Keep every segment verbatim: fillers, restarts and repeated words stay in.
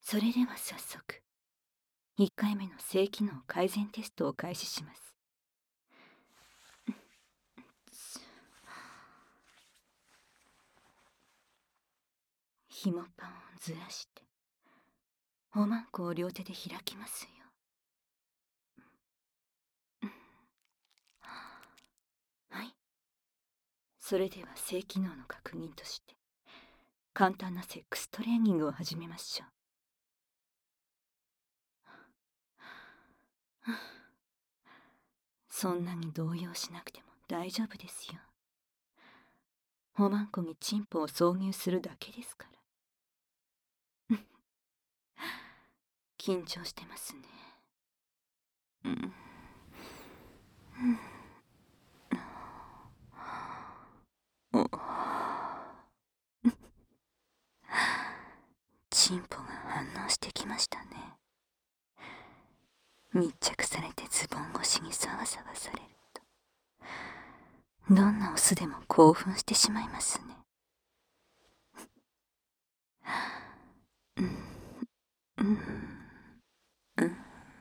それでは早速、いっかいめの性機能改善テストを開始します。紐パンをずらして、おまんこを両手で開きますよ。はい。それでは性機能の確認として、簡単なセックストレーニングを始めましょう。そんなに動揺しなくても大丈夫ですよ。おまんこにチンポを挿入するだけですから。緊張してますね。うん。おチンポが反応してきましたね。密着されてズボン越しにサワサワされると、どんなオスでも興奮してしまいますね。うんうんうん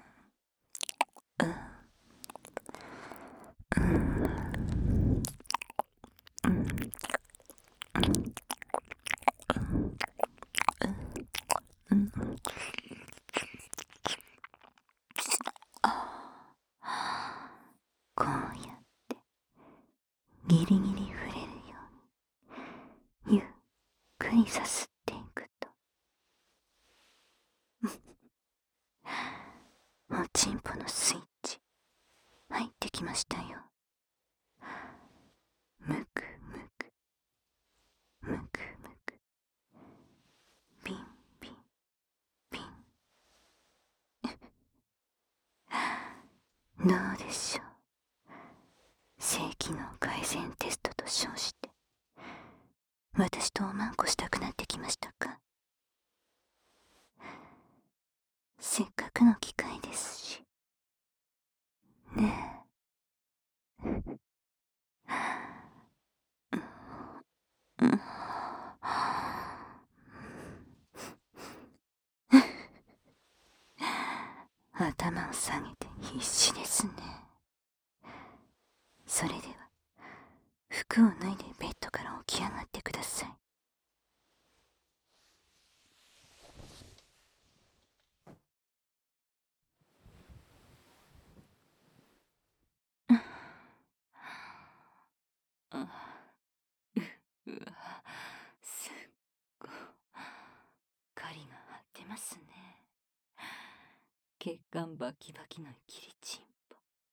うんこうやってギリギリ触れるようにゆっくりさすっていくと、おちんぽのスイッチ入ってきましたよ。むくむくむくむくピンピンピン。どうでしょう。性機能改善テストと称して私とおまんこしたくなってきましたか。せっかくの機会ですしねえ。うん頭を下げて必死ですね。それでは服を脱いでベッドから起き上がってください。あううわすっご狩りが張ってますね。血管バキバキのキリチンポ。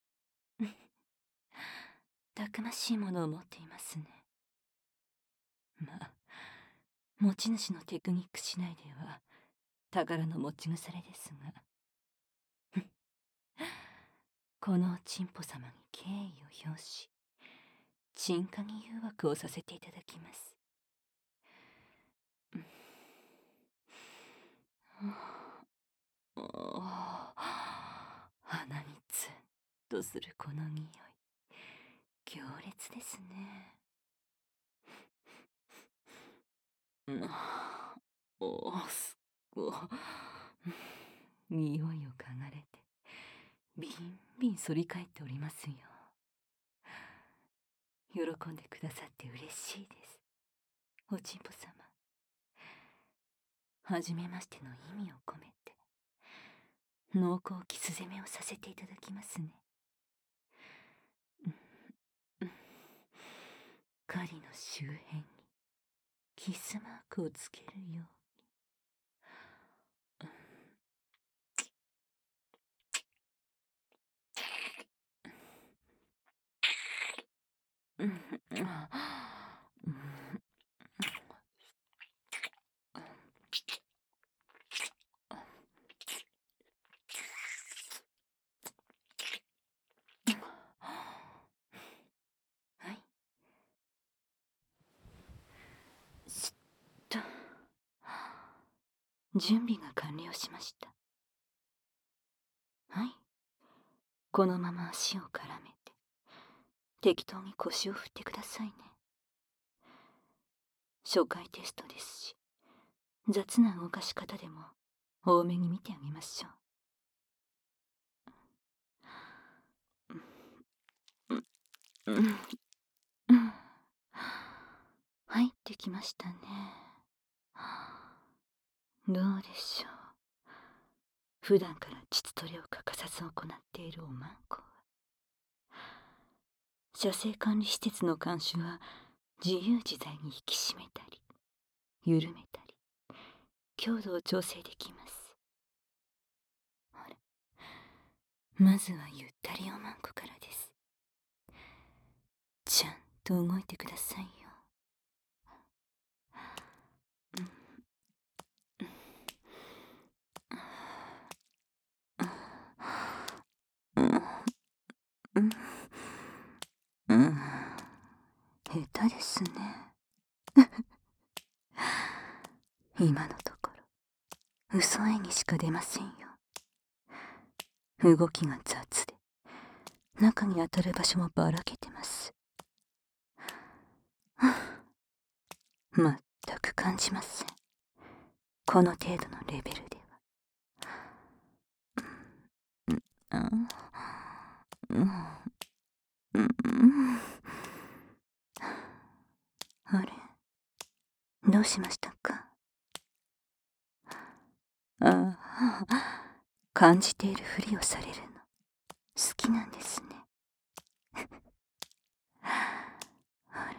たくましいものを持っていますね。まあ持ち主のテクニック次第では宝の持ち腐れですがこのチンポ様に敬意を表し、チンカギ誘惑をさせていただきます。鼻にツンとするこの匂い、強烈ですね。おお、すっご匂いを嗅がれてビンビン反り返っておりますよ。喜んでくださって嬉しいです、おちんぽ様。はじめましての意味を込めて濃厚キス攻めをさせていただきますね。狩りの周辺にキスマークをつけるように。はい、すっと準備が完了しました。はい、このまま足を絡めて適当に腰を振ってくださいね。初回テストですし、雑な動かし方でも多めに見てあげましょう。うんうんうん、入ってきましたね。どうでしょう。普段から膣トレを欠かさず行っているおまんこは、射精管理施設の監視は自由自在に引き締めたり緩めたり強度を調整できます。ほら、まずはゆったりおまんこからです。ちゃんと動いてくださいよ。うんうん、下手ですね。今のところ嘘演技しか出ませんよ。動きが雑で中に当たる場所もばらけてます。全く感じません。この程度のレベルでは。うんうんうん、あれ、どうしましたか？ああ、感じているふりをされるの好きなんですね。ほら、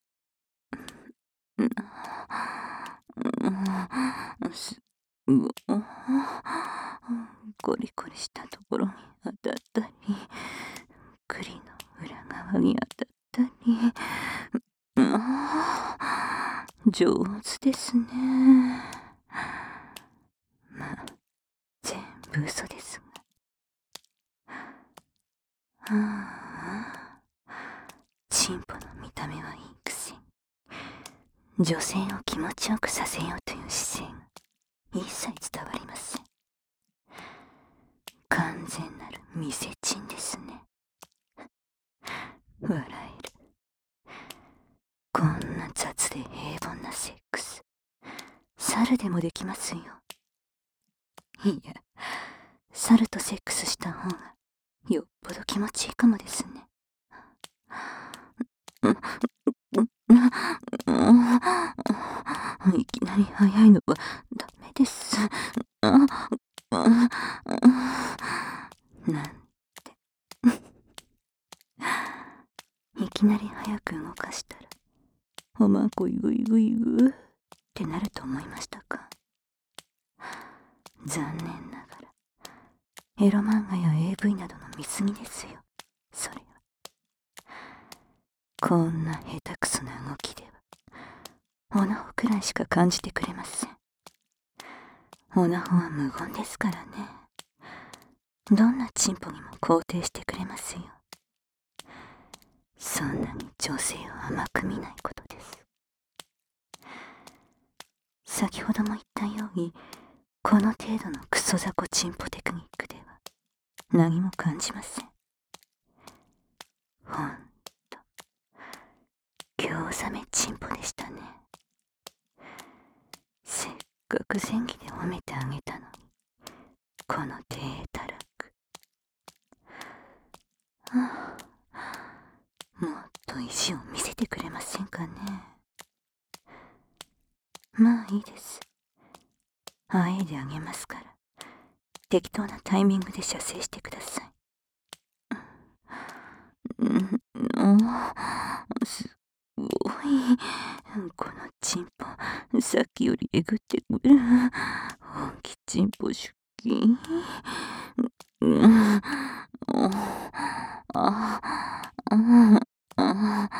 うん、すうコリコリしたところに当たったり、栗の裏側に当たったり、うん、上手ですね。まあ全部嘘ですが。はあ、チンポの見た目はいいくせに女性を気持ちよくさせようという姿勢が一切伝わりません。完全なる見せチンですね。笑える。こんな雑で平凡なセックス、猿でもできますよ。いや、猿とセックスした方がよっぽど気持ちいいかもですね。いきなり早いのはダメです。なんていきなり早く動かしたらおまんこイグイグイグってなると思いましたか？残念ながらエロ漫画や エーブイ などの見過ぎですよ。それはこんな下手くそな動きではオナホくらいしか感じてくれません。オナホは無言ですからね。どんなチンポにも肯定してくれますよ。そんなに女性を甘く見ないことです。先ほども言ったように、この程度のクソ雑魚チンポテクニックでは何も感じません。ほんと餃子めチンポでしたね。せっかく前期で褒めてあげたのに、この低たらく。はあ、もっと意地を見せてくれませんかね。まあいいです。あえいであげますから適当なタイミングで射精してください。うん、すごい。このチンポさっきよりえぐってくる。本気チンポ出勤。うん、あああ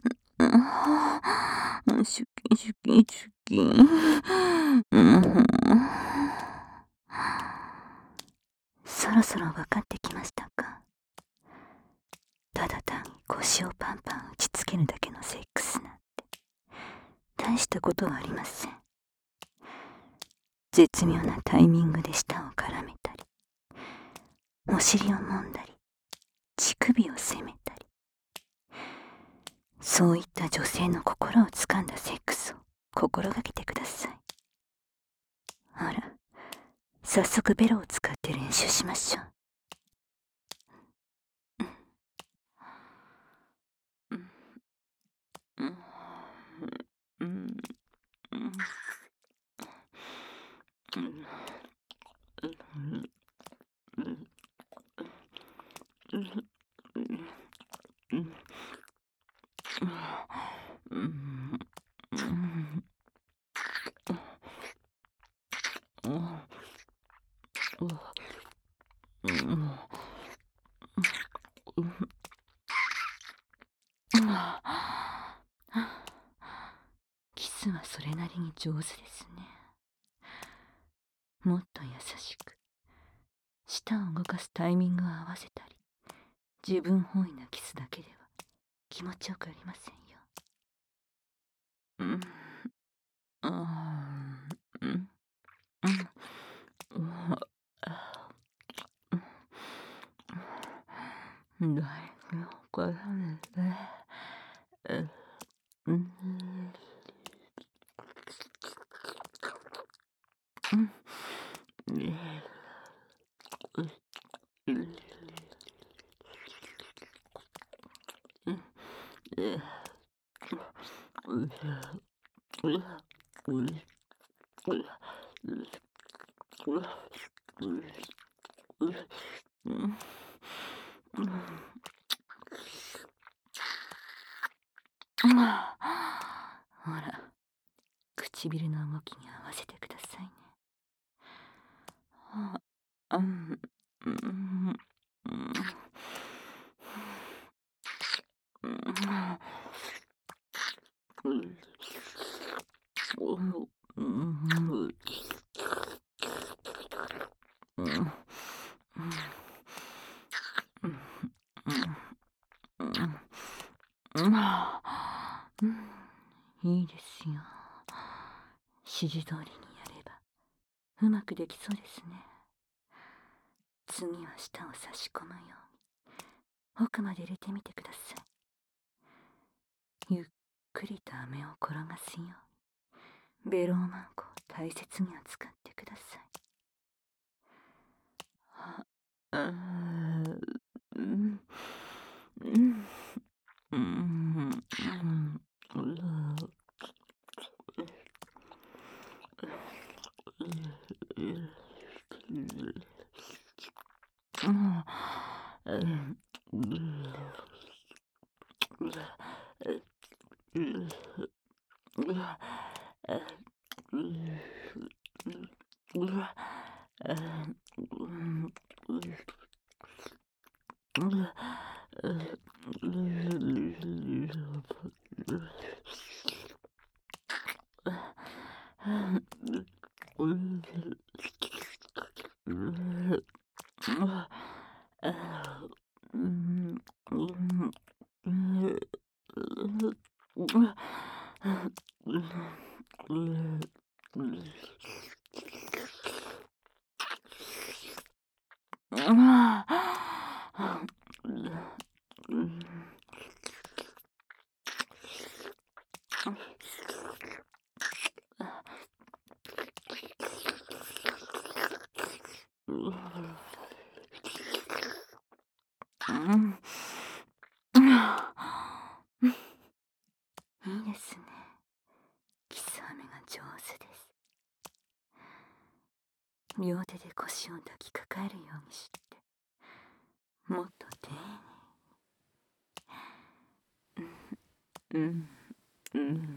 出勤出勤出勤。うん、そろそろ分かってきましたか？ただ単に腰をパンパン打ちつけるだけのセックスなんて大したことはありません。絶妙なタイミングで舌を絡めたり、お尻を揉んだり、乳首を責めたり、そういった女性の心をつかんだセックスを心がけてください。ほら、 早速ベロを使って練習しましょう。キスはそれなりに上手ですね。もっと優しく舌を動かすタイミングを合わせたり、自分本位なキスだけでは気持ちよくありませんよ。うん、あー、うん、うん、うん、だいぶわからないね。うん、うん、ほら、唇の動きに合わせてくださいね。あ、うん、うん、いいですよ。指示通りにやればうまくできそうですね。次は舌を差し込むように奥まで入れてみてください。ゆっくりと飴を転がすようにベローマンコを大切に扱ってください。あ、うん、うん、うん、うん、いいですね。キス飴が上手です。両手で腰を抱きかかえるようにして、もっと丁寧に。うん、うん、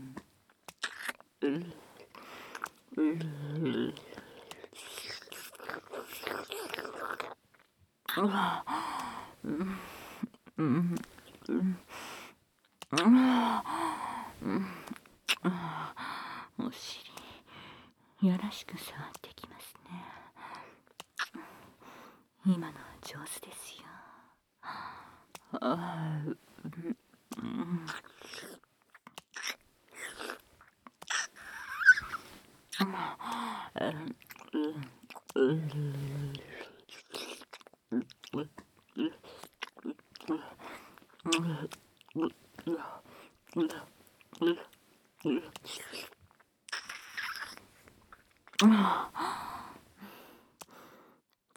うん、うん、うん、うん、お尻やらしく触ってきますね。今のは上手ですよ。あ、うん、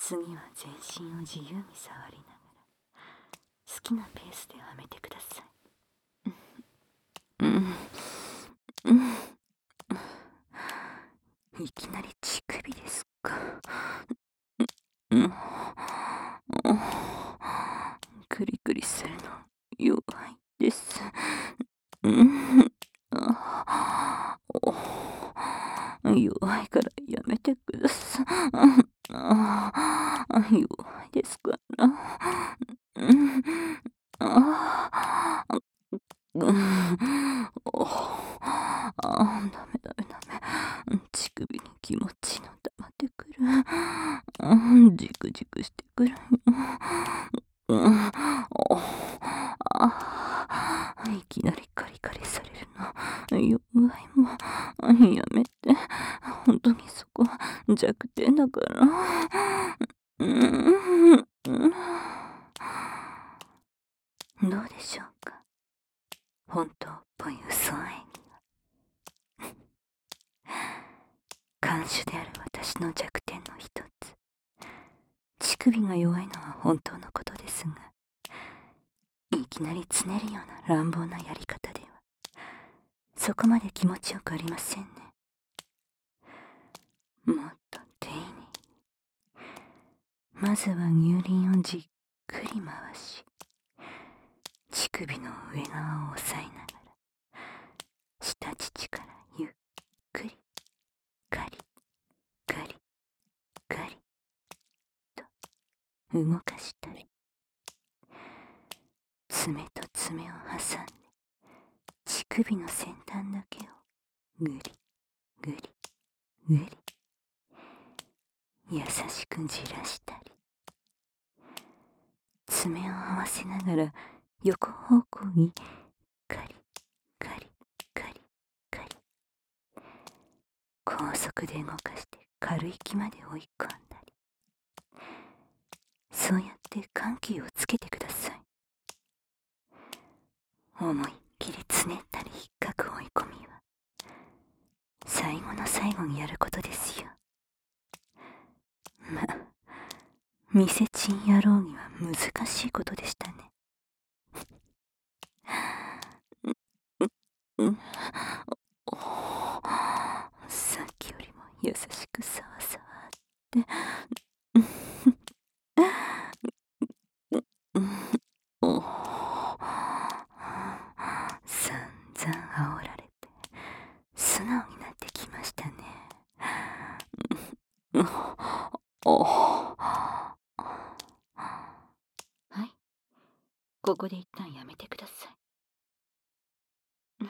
次は全身を自由に触りながら好きなペースではめてください。うんうん、いきなり乳首ですか。うん、クリクリするの弱いです。うん、弱いからやめてください。弱いですから。うん、あうん、おあダメダメダメ。乳首に気持ちの溜まってくる。うん、じくじくしてくるよ。うん、おあいきなりカリカリされるの弱いもん。やめて。本当にそこは弱点だから。うん、うん、どうでしょうか。本当っぽい嘘演技は看守である私の弱点の一つ、乳首が弱いのは本当のことですが、いきなりつねるような乱暴なやり方ではそこまで気持ちよくありませんね。もっと丁寧に、まずは乳輪をじっくり回し、乳首の上側を押さえながら下乳からゆっくりガリガリガリと動かしたり、爪と爪を挟んで乳首の先端だけをぐりぐりぐり優しくじらしたり、爪を合わせながら横方向にガリガリガリガリ高速で動かして軽い気まで追い込んだり、そうやって緩急をつけてください。思いっきりつねったり引っかく追い込みは最後の最後にやることですよ。まあ店賃野郎には難しいことでしたね。さっきよりも優しくさわさわって散々煽られて素直になってきましたね。はい、ここで一旦やめてください。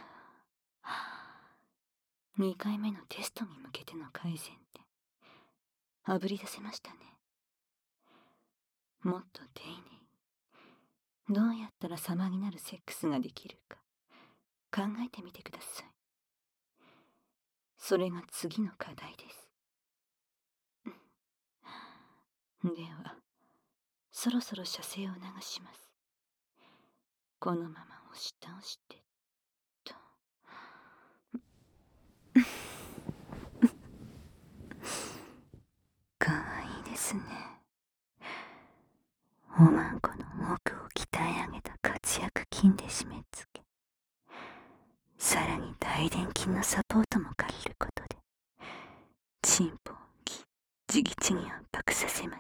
にかいめのテストに向けての改善点、あぶり出せましたね。もっと丁寧に、どうやったら様になるセックスができるか考えてみてください。それが次の課題です。ではそろそろ射精を促します。このまま押し倒してとかわいいですね。おまんこの奥を鍛え上げた活躍筋で締め付け、さらに大臀筋のサポートも借りることでチンポをギッチギチに圧迫させます。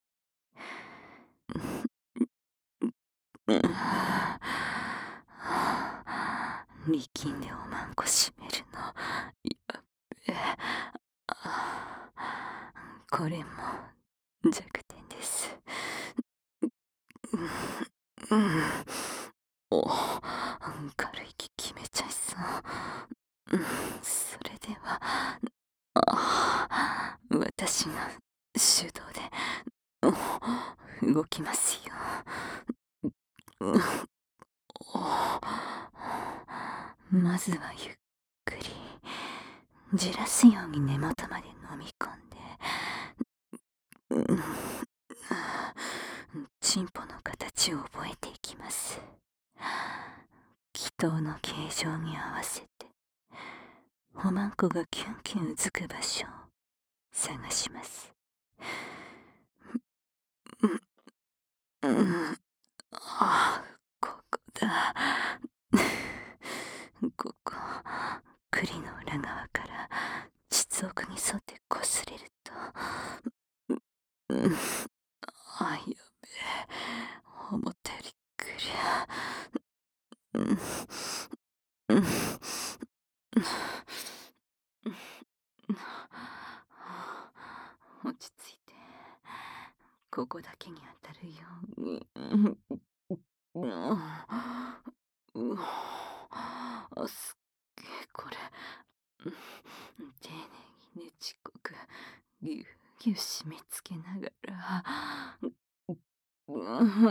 力んでおまんこ締めるのやっべ。これも弱点です。うん、お軽い気決めちゃいそう。うん、それではあ私が手動で動きますよ。まずはゆっくりじらすように根元まで飲み込んで、チンポの形を覚えていきます。気筒の形状に合わせておまんこがキュンキュンうずく場所を探します。 うん、うん、あ、ここだ。ここ、栗の裏側から膣奥に沿って擦れると、うん、あ、やべえ、思ったよりくりゃ。うん、うん、落ち着いて、ここだけに当たるように。うん、うあ、すっげえこれ。うん、丁寧にねちっこくぎゅうぎゅう締め付けながら、うん、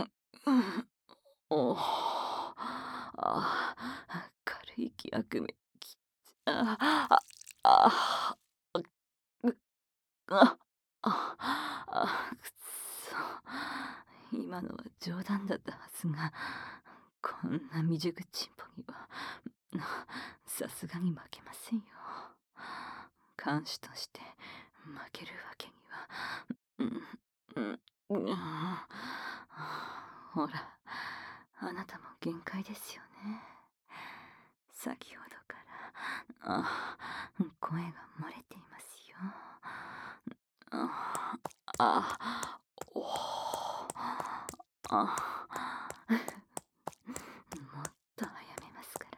おああ、軽い気役目きああああうあああくそ、今のは冗談だったはずが、こんな未熟チンポにはさすがに負けませんよ。看守として負けるわけには。うん、うん、うん、ほら、あなたも限界ですよね。先ほどからあ声が漏れていますよ。ああおあもっと早めますから。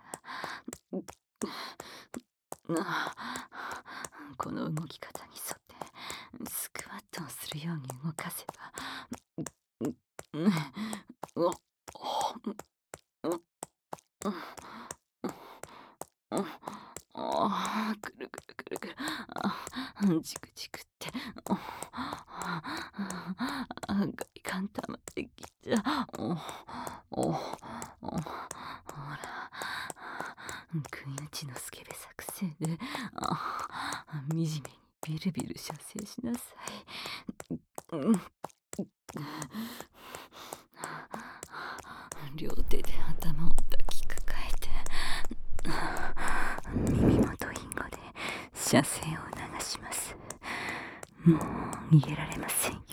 あこの動き方に沿ってスクワットをするように動かせば、うん、おおああ、くるくるくるくる。あじくじくって。おあ外観溜まってきちゃう。おおおほら、食い打ちのスケベ作戦で、あ惨めにビルビル射精しなさい。うん、両手で頭を抱きかかえて、耳元インゴで射精を促します。もう逃げられませんよ。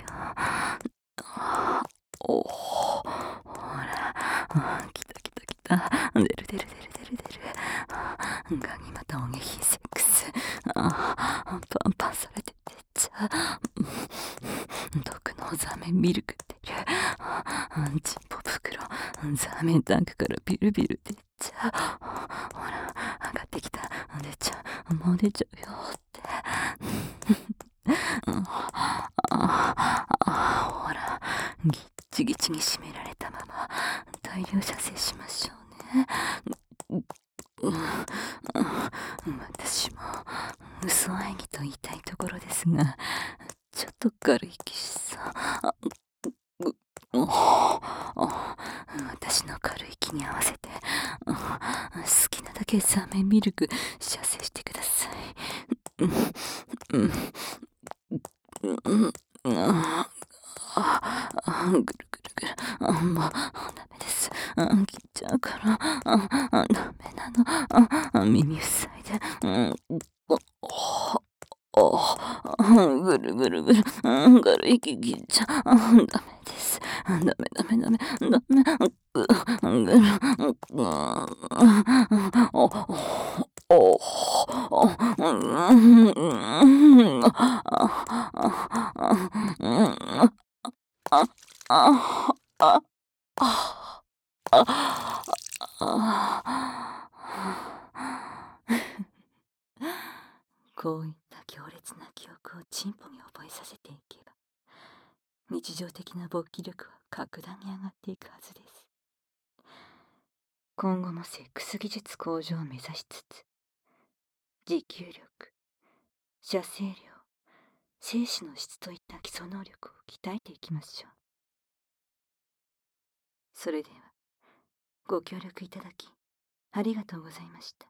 おお、ほら、きたきたきた。出る出る出る出る出る。ガニ股お下品セックス。パンパンされて出ちゃう。毒のザーメンミルク出る。チンポ袋、ザーメンタンクからビルビル出ちゃう。ほら、上がってきた。出ちゃう。もう出ちゃうよって。ほら、ぎっちぎちに締められたまま大量射精しましょうね。私も嘘演技と言いたいところですが、ちょっと軽い気しさ。私の軽い気に合わせて好きなだけザーメンミルク射精してください。ぐるぐるぐる。もうダメです。切っちゃうから。ダメなの。耳塞いで。ぐるぐるぐる。軽い気切っちゃう。ダメです。ダメダメダメ。ダメ。ぐる。おおあああああこういった強烈な記憶をチンポに覚えさせていけば、日常的な勃起力は格段に上がっていくはずです。今後もセックス技術向上を目指しつつ、持久力、射精量、精子の質といった基礎能力を鍛えていきましょう。それでは、ご協力いただき、ありがとうございました。